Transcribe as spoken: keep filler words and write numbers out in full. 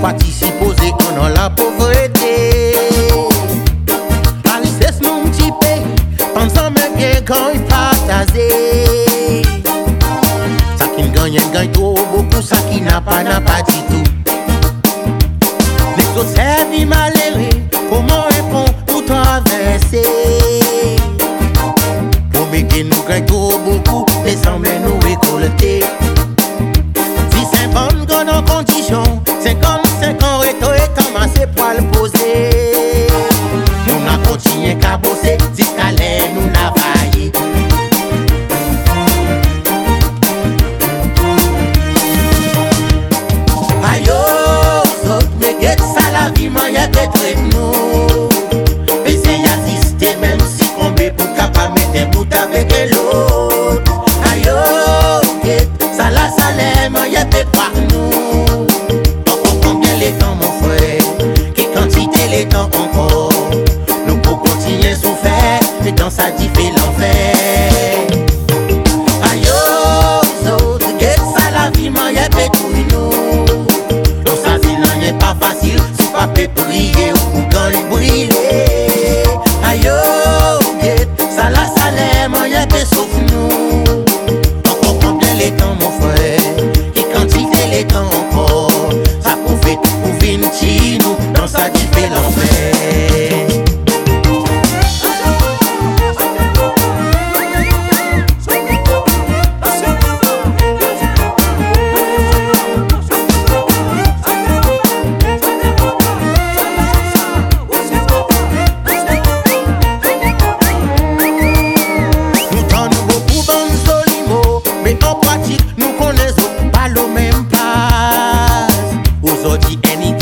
participer dans la pauvreté. Alice mon petit pays, pensant même bien quand il partage. Ça qui gagne, gagne trop beaucoup, ça qui n'a pas, n'a pas du tout. Les autres servis malheureux, comment répondre pour traverser? Pour me que nous gagne trop beaucoup, les semblent nous récolter. Si c'est bon qu'on en condition, cinquante-cinq ans réto et commencé pour le poser. Nous n'a continué qu'à bosser, jusqu'à l'air nous n'a vaillé. Aïe, autres, mais qu'est-ce ça la vie, moi y'a peut-être nous. Essayez d'assister même si combien pour capable mettre un bout avec l'autre. Aïe, qu'est-ce ça la salaire, moi y'a peut-être pas nous. Encore combien les temps mon frère, qui quantité les temps encore. Nous pour continuer souffrir, mais dans sa vie fait l'enfer. Aïe, autres, qu'est-ce ça la vie, moi y'a peut-être nous. Donc ça c'est n'est pas facile, si pas peut prier ou quand il brille. Aïe, qu'est-ce ça la salaire, moi y'a peut sauf nous. Encore combien les temps mon frère, qui quantité les temps encore. Ça pouvait pour venir nous, dans sa vie fait l'enfer. Any